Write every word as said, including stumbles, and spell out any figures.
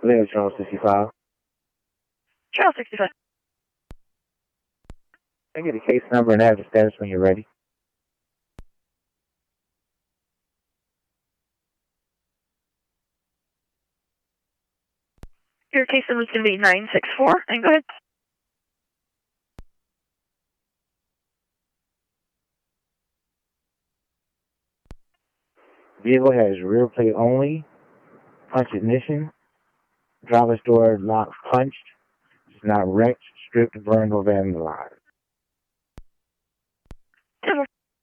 Leo Channel sixty-five. Channel sixty-five. I get a case number and address status when you're ready. Your case number is going to be nine six four, and go ahead. Vehicle has rear plate only, punch ignition, driver's door lock punched, it's not wrecked, stripped, burned, or vandalized.